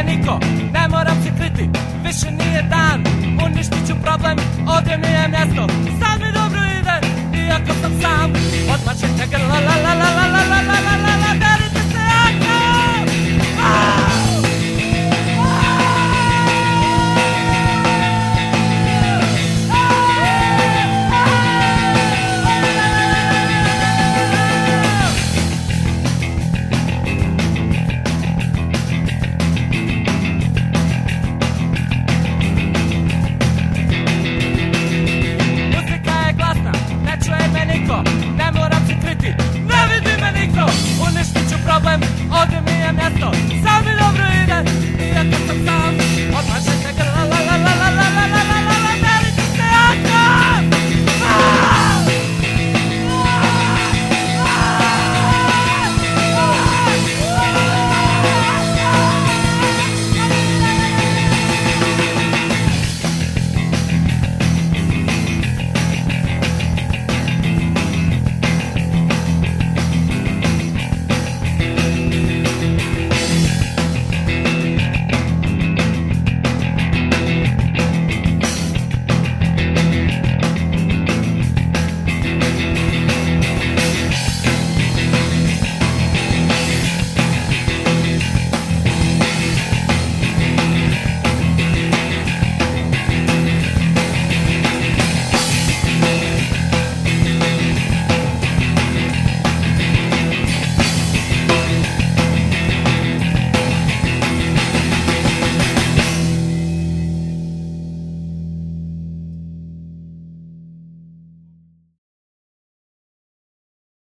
nije niko, ne moram se kriti, više nije dan, uništit ću problem, ovdje nije mjesto, sad mi dobro ide, iako sam sam, odmah ćete grla la la la la la la la la la la, derite se jako!